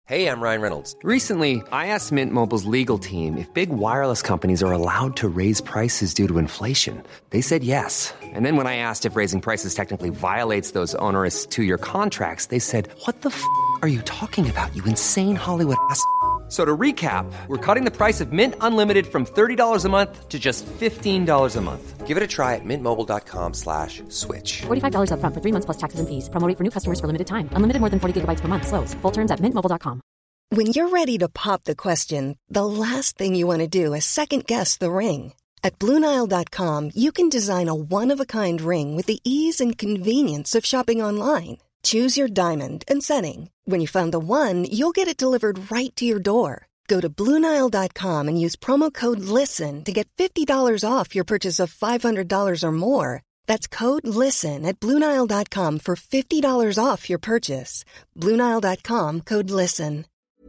Hey, I'm Ryan Reynolds. Recently, I asked Mint Mobile's legal team if big wireless companies are allowed to raise prices due to inflation. They said yes. And then when I asked if raising prices technically violates those onerous two-year contracts, they said, "What the f*** are you talking about, you insane Hollywood ass?" So to recap, we're cutting the price of Mint Unlimited from $30 a month to just $15 a month. Give it a try at mintmobile.com/switch. $45 up front for 3 months plus taxes and fees. Promo rate for new customers for limited time. Unlimited more than 40 gigabytes per month. Slows full terms at mintmobile.com. When you're ready to pop the question, the last thing you want to do is second-guess the ring. At BlueNile.com, you can design a one-of-a-kind ring with the ease and convenience of shopping online. Choose your diamond and setting. When you find the one, you'll get it delivered right to your door. Go to BlueNile.com and use promo code LISTEN to get $50 off your purchase of $500 or more. That's code LISTEN at BlueNile.com for $50 off your purchase. BlueNile.com, code LISTEN.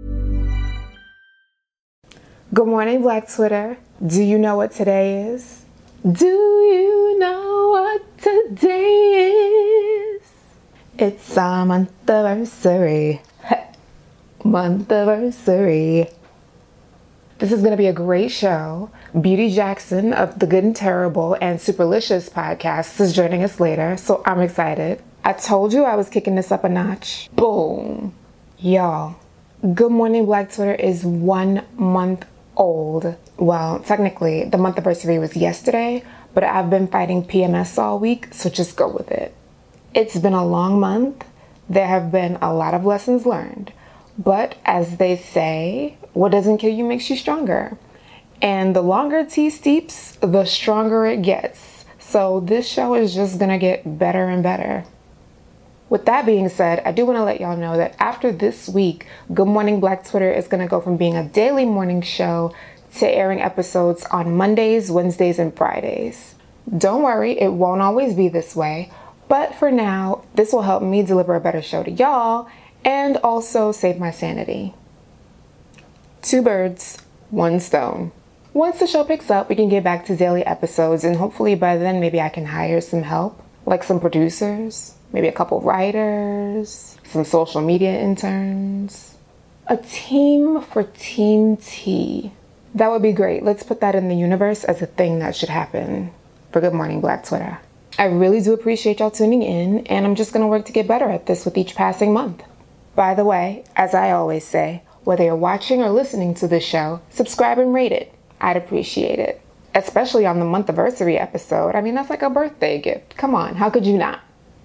Good morning, Black Twitter. Do you know what today is? Do you know what today is? It's our month-iversary. Month-iversary. This is going to be a great show. Beauty Jackson of the Good and Terrible and Superlicious podcast is joining us later, so I'm excited. I told you I was kicking this up a notch. Boom. Y'all, Good Morning Black Twitter is 1 month old. Well, technically, the month anniversary was yesterday, but I've been fighting PMS all week, so just go with it. It's been a long month. There have been a lot of lessons learned. But as they say, what doesn't kill you makes you stronger. And the longer tea steeps, the stronger it gets. So this show is just gonna get better and better. With that being said, I do want to let y'all know that after this week, Good Morning Black Twitter is going to go from being a daily morning show to airing episodes on Mondays, Wednesdays, and Fridays. Don't worry, it won't always be this way, but for now, this will help me deliver a better show to y'all and also save my sanity. 2 birds, 1 stone. Once the show picks up, we can get back to daily episodes, and hopefully by then maybe I can hire some help, like some producers. Maybe a couple writers, some social media interns, a team for Team T. That would be great. Let's put that in the universe as a thing that should happen for Good Morning Black Twitter. I really do appreciate y'all tuning in, and I'm just going to work to get better at this with each passing month. By the way, as I always say, whether you're watching or listening to this show, subscribe and rate it. I'd appreciate it. Especially on the month anniversary episode. I mean, that's like a birthday gift. Come on, how could you not?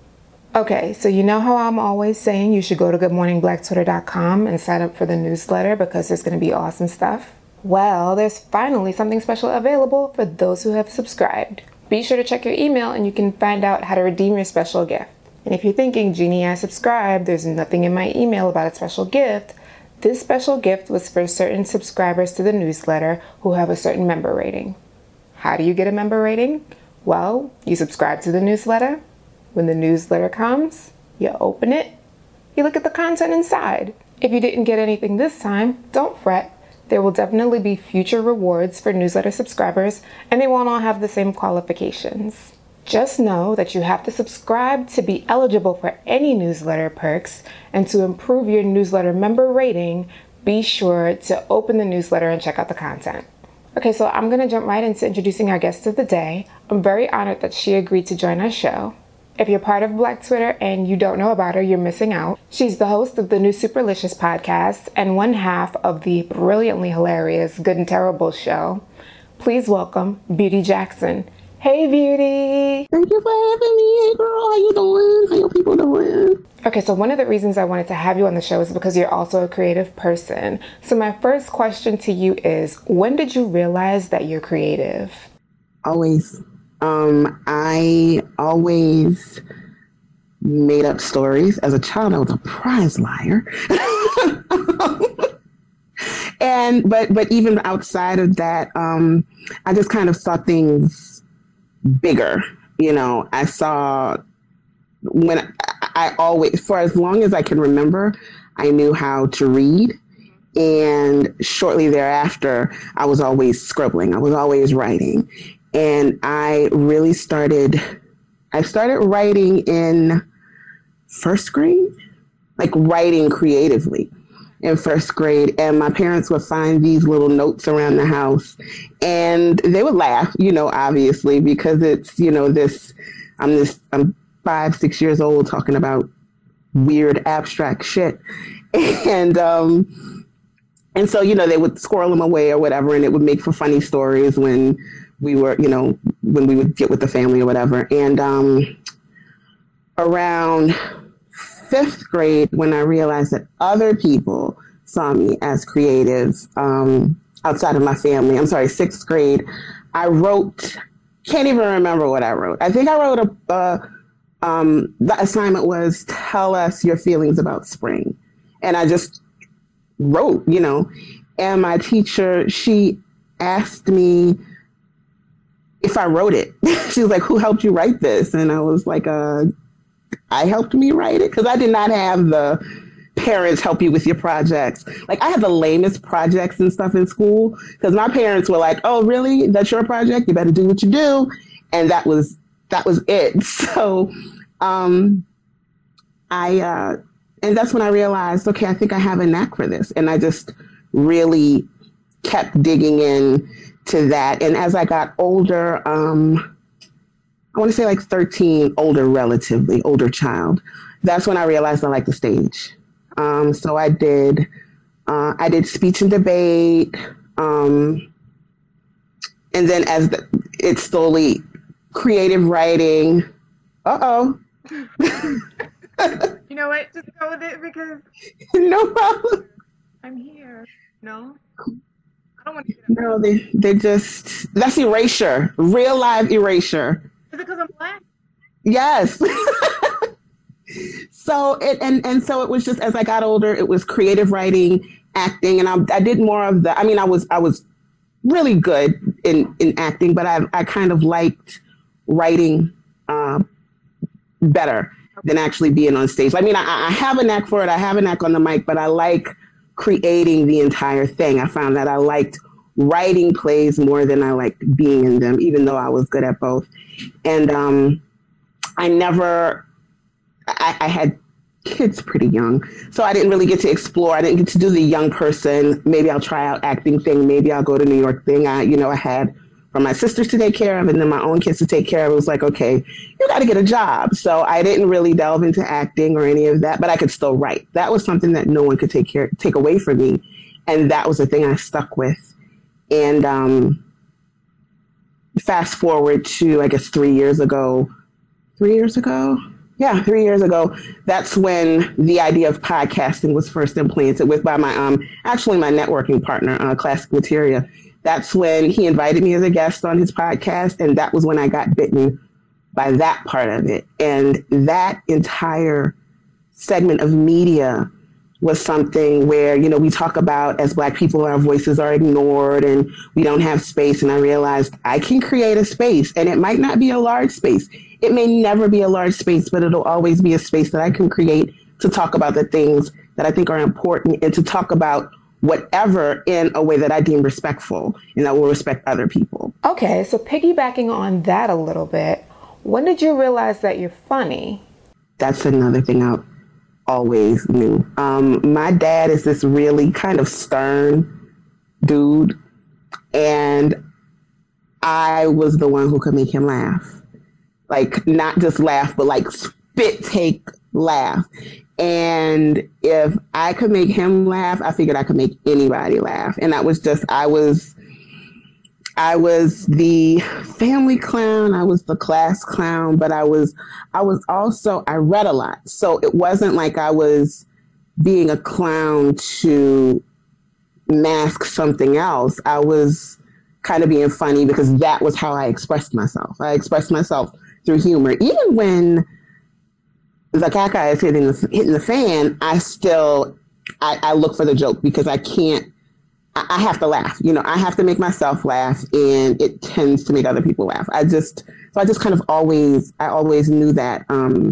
Okay, so you know how I'm always saying you should go to goodmorningblackTwitter.com and sign up for the newsletter because there's going to be awesome stuff? Well, there's finally something special available for those who have subscribed. Be sure to check your email and you can find out how to redeem your special gift. And if you're thinking, Jeannie, I subscribed, there's nothing in my email about a special gift, this special gift was for certain subscribers to the newsletter who have a certain member rating. How do you get a member rating? Well, you subscribe to the newsletter. When the newsletter comes, you open it, you look at the content inside. If you didn't get anything this time, don't fret. There will definitely be future rewards for newsletter subscribers, and they won't all have the same qualifications. Just know that you have to subscribe to be eligible for any newsletter perks, and to improve your newsletter member rating, be sure to open the newsletter and check out the content. Okay, so I'm going to jump right into introducing our guest of the day. I'm very honored that she agreed to join our show. If you're part of Black Twitter and you don't know about her, you're missing out. She's the host of the new Superlicious podcast and one half of the brilliantly hilarious Good and Terrible show. Please welcome Beauty Jackson. Hey, Beauty! Thank you for having me. Hey, girl, how you doing? How your people doing? Okay, so one of the reasons I wanted to have you on the show is because you're also a creative person. So my first question to you is, when did you realize that you're creative? Always. I always made up stories. As a child, I was a prize liar. But even outside of that, I just kind of saw things bigger. You know, I saw when I always, for as long as I can remember, I knew how to read. And shortly thereafter, I was always scribbling. I was always writing. And I really started writing in first grade, like writing creatively. in first grade, and my parents would find these little notes around the house, and they would laugh, obviously, because it's, I'm 5-6 years old talking about weird abstract shit. And so, they would squirrel them away or whatever, and it would make for funny stories when we were, when we would get with the family or whatever. And around 5th grade, when I realized that other people saw me as creative outside of my family, 6th grade, I wrote, can't even remember what I wrote. I think I wrote the assignment was tell us your feelings about spring. And I just wrote, and my teacher, she asked me if I wrote it. She was like, who helped you write this? And I was like, I helped me write it, because I did not have the parents help you with your projects. Like, I had the lamest projects and stuff in school, because my parents were like, oh, really? That's your project? You better do what you do. And that was it. So, and that's when I realized, okay, I think I have a knack for this. And I just really kept digging in to that. And as I got older, I want to say like 13, relatively older child, that's when I realized I liked the stage. So I did speech and debate. And then as it slowly, creative writing. You know what? Just go with it, because no problem. I'm here. No? I don't want to get up. No, they just, that's erasure. Real live erasure. Is it because I'm Black? Yes. So so it was just, as I got older, it was creative writing, acting, and I did more of the, I was really good in acting, but I kind of liked writing better than actually being on stage. I have a knack for it. I have a knack on the mic, but I like creating the entire thing. I found that I liked writing plays more than I liked being in them, even though I was good at both. And I had kids pretty young, so I didn't really get to explore. I didn't get to do the young person, maybe I'll try out acting thing, maybe I'll go to New York thing. I had from my sisters to take care of, and then my own kids to take care of. It was like, okay, you got to get a job. So I didn't really delve into acting or any of that, but I could still write. That was something that no one could take away from me. And that was the thing I stuck with. And fast forward to, I guess, 3 years ago. 3 years ago? Yeah, 3 years ago. That's when the idea of podcasting was first implanted by my networking partner, Classic Materia. That's when he invited me as a guest on his podcast, and that was when I got bitten by that part of it. And that entire segment of media was something where, we talk about, as Black people, our voices are ignored and we don't have space. And I realized I can create a space, and it might not be a large space. It may never be a large space, but it'll always be a space that I can create to talk about the things that I think are important, and to talk about whatever in a way that I deem respectful and that will respect other people. Okay, so piggybacking on that a little bit, when did you realize that you're funny? That's another thing I always knew. My dad is this really kind of stern dude, and I was the one who could make him laugh. Like, not just laugh, but like spit take laugh. And if I could make him laugh, I figured I could make anybody laugh. And that was just, I was the family clown. I was the class clown, but I was also, I read a lot. So it wasn't like I was being a clown to mask something else. I was kind of being funny because that was how I expressed myself. I expressed myself through humor. Even when the caca is hitting the fan, I look for the joke, because I have to laugh. I have to make myself laugh, and it tends to make other people laugh. I just kind of always knew that.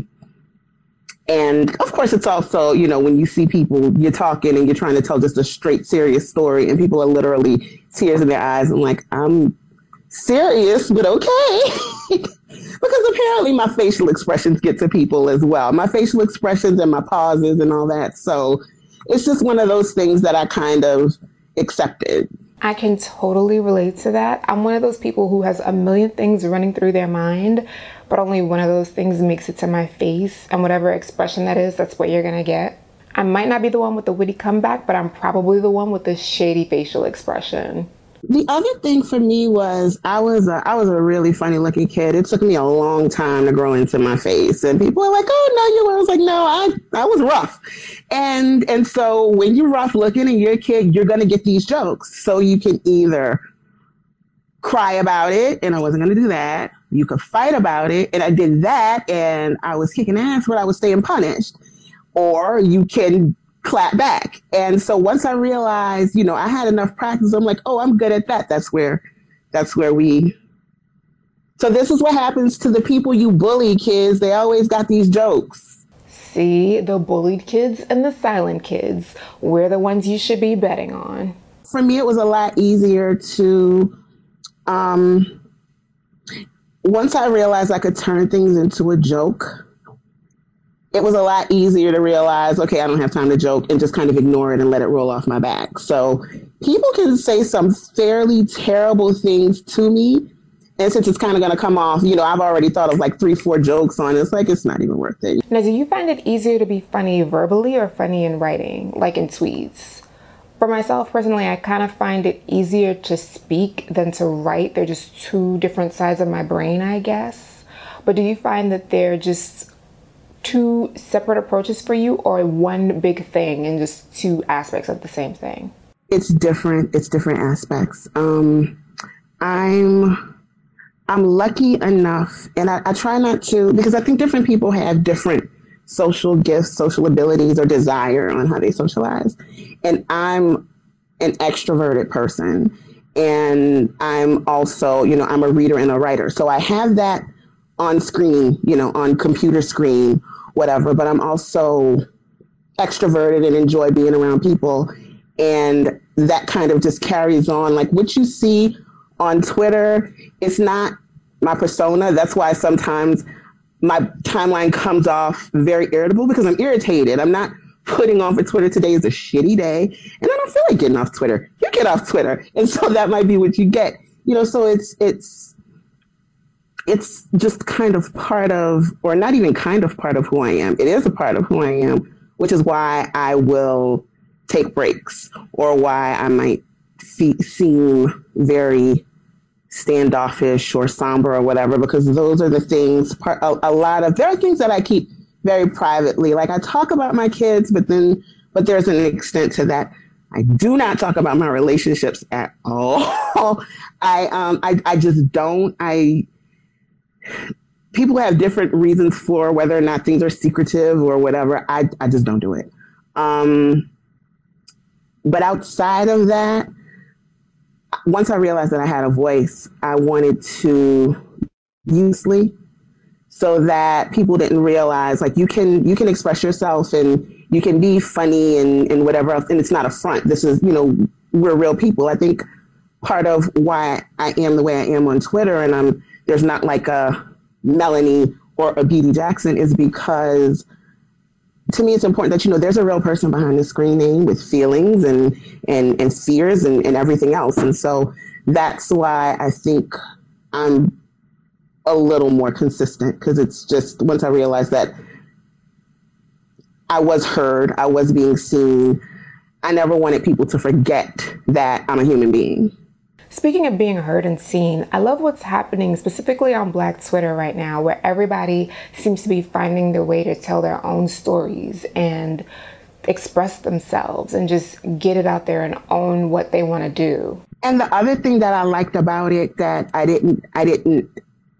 And of course, it's also, when you see people, you're talking and you're trying to tell just a straight, serious story, and people are literally tears in their eyes, and like, I'm serious, but okay. Because apparently my facial expressions get to people as well. My facial expressions and my pauses and all that. So it's just one of those things that I kind of accepted. I can totally relate to that. I'm one of those people who has a million things running through their mind, but only one of those things makes it to my face, and whatever expression that is, that's what you're gonna get. I might not be the one with the witty comeback, but I'm probably the one with the shady facial expression. The other thing for me was I was a really funny looking kid. It took me a long time to grow into my face, and people are like, "Oh no, you were." I was like, "No, I was rough," and so when you're rough looking and you're a kid, you're gonna get these jokes. So you can either cry about it, and I wasn't gonna do that. You could fight about it, and I did that, and I was kicking ass, but I was staying punished. Or you can clap back. And so once I realized, I had enough practice, I'm like, oh, I'm good at that. That's where we. So this is what happens to the people you bully, kids. They always got these jokes. See, the bullied kids and the silent kids. We're the ones you should be betting on. For me, it was a lot easier to, once I realized I could turn things into a joke, it was a lot easier to realize, okay, I don't have time to joke, and just kind of ignore it and let it roll off my back. So people can say some fairly terrible things to me. And since it's kind of going to come off, I've already thought of like 3-4 jokes on it. It's like, it's not even worth it. Now, do you find it easier to be funny verbally or funny in writing, like in tweets? For myself personally, I kind of find it easier to speak than to write. They're just two different sides of my brain, I guess. But do you find that they're just two separate approaches for you, or one big thing and just two aspects of the same thing? It's different. It's different aspects. I'm lucky enough, and I try not to, because I think different people have different social gifts, social abilities, or desire on how they socialize. And I'm an extroverted person, and I'm also, I'm a reader and a writer. So I have that on screen, on computer screen, whatever, but I'm also extroverted and enjoy being around people. And that kind of just carries on. Like what you see on Twitter, it's not my persona. That's why sometimes my timeline comes off very irritable, because I'm irritated. I'm not putting on for Twitter. Today is a shitty day, and I don't feel like getting off Twitter. You get off Twitter. And so that might be what you get, so it's just kind of part of, or not even kind of part of who I am. It is a part of who I am, which is why I will take breaks, or why I might seem very standoffish or somber or whatever, because those are the things, there are things that I keep very privately. Like I talk about my kids, but there's an extent to that. I do not talk about my relationships at all. I just don't. People have different reasons for whether or not things are secretive or whatever. I just don't do it. But outside of that, once I realized that I had a voice, I wanted to usely, so that people didn't realize, like, you can express yourself and you can be funny and whatever else, and it's not a front. This is, we're real people. I think part of why I am the way I am on Twitter, and there's not like a Melanie or a Beauty Jackson, is because to me it's important that, there's a real person behind the screen name with feelings and fears and everything else. And so that's why I think I'm a little more consistent, because it's just, once I realized that I was heard, I was being seen, I never wanted people to forget that I'm a human being. Speaking of being heard and seen, I love what's happening specifically on Black Twitter right now, where everybody seems to be finding their way to tell their own stories and express themselves and just get it out there and own what they want to do. And the other thing that I liked about it that I didn't even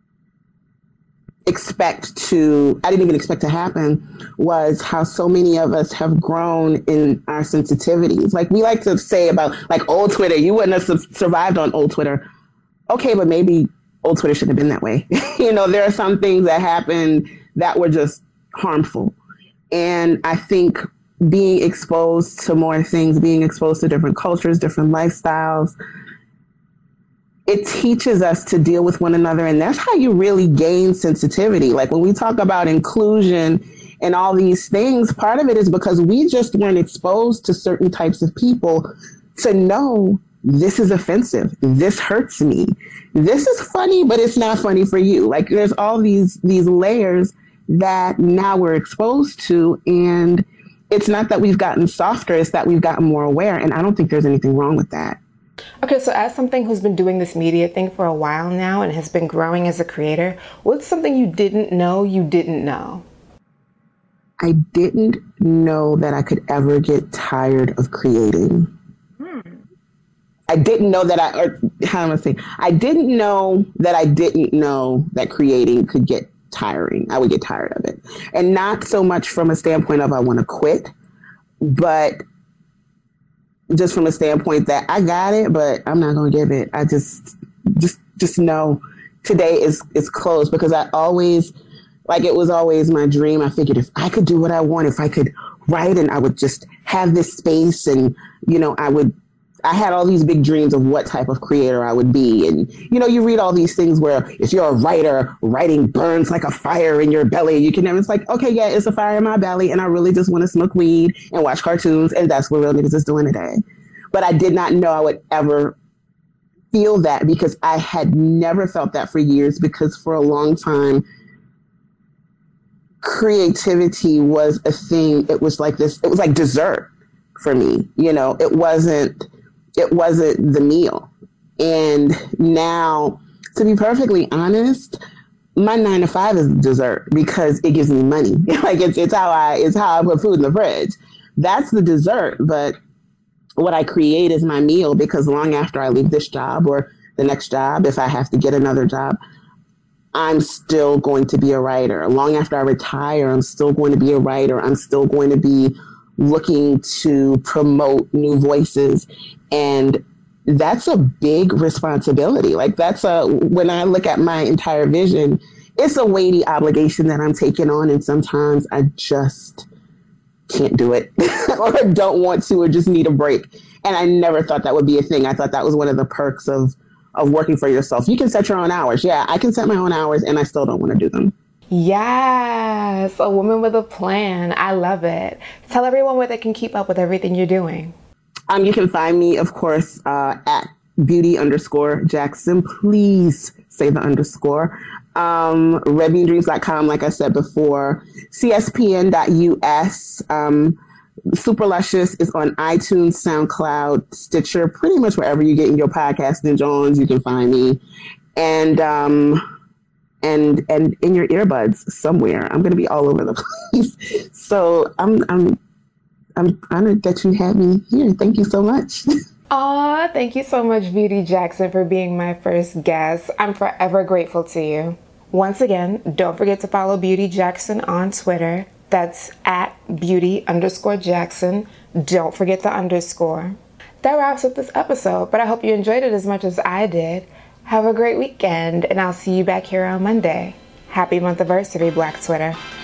expect to happen was how so many of us have grown in our sensitivities. Like we like to say about like old Twitter, you wouldn't have survived on old Twitter. Okay, but maybe old Twitter shouldn't have been that way. There are some things that happened that were just harmful. And I think being exposed to more things, being exposed to different cultures, different lifestyles, it teaches us to deal with one another. And that's how you really gain sensitivity. Like when we talk about inclusion and all these things. Part of it is because we just weren't exposed to certain types of people to know this is offensive. This hurts me. This is funny, but it's not funny for you. Like there's all these layers that now we're exposed to, and it's not that we've gotten softer, it's that we've gotten more aware. And I don't think there's anything wrong with that. Okay, so as something who's been doing this media thing for a while now and has been growing as a creator, what's something you didn't know you didn't know? I didn't know that I could ever get tired of creating. I didn't know that I didn't know that I didn't know that creating could get tiring. I would get tired of it. And not so much from a standpoint of I want to quit, but just from a standpoint that I got it, but I'm not going to give it. I just know today is closed, because I always, like, it was always my dream. I figured if I could do what I want, if I could write and I would just have this space and, you know, I had all these big dreams of what type of creator I would be. And, you know, you read all these things where if you're a writer, writing burns like a fire in your belly. You can never, it's like, okay, yeah, it's a fire in my belly. And I really just want to smoke weed and watch cartoons. And that's what real niggas is doing today. But I did not know I would ever feel that, because I had never felt that for years, because for a long time, creativity was a thing. It was like this, it was like dessert for me. You know, it wasn't the meal. And now, to be perfectly honest, my 9 to 5 is dessert, because it gives me money. Like it's how I put food in the fridge. That's the dessert. But what I create is my meal, because long after I leave this job or the next job, if I have to get another job, I'm still going to be a writer. Long after I retire, I'm still going to be a writer. I'm still going to be looking to promote new voices. And that's a big responsibility. Like when I look at my entire vision, it's a weighty obligation that I'm taking on. And sometimes I just can't do it or don't want to, or just need a break. And I never thought that would be a thing. I thought that was one of the perks of working for yourself. You can set your own hours. Yeah, I can set my own hours, and I still don't want to do them. Yes, a woman with a plan. I love it. Tell everyone where they can keep up with everything you're doing. You can find me, of course, at beauty_Jackson. Please say the underscore. RedBeanDreams.com, like I said before. CSPN.us. Superlicious is on iTunes, SoundCloud, Stitcher, pretty much wherever you get in your podcasting Jones, you can find me. And in your earbuds somewhere. I'm going to be all over the place. So I'm honored that you had me here. Thank you so much. Aw, thank you so much, Beauty Jackson, for being my first guest. I'm forever grateful to you. Once again, don't forget to follow Beauty Jackson on Twitter. That's at beauty_Jackson. Don't forget the underscore. That wraps up this episode, but I hope you enjoyed it as much as I did. Have a great weekend, and I'll see you back here on Monday. Happy month anniversary, Black Twitter.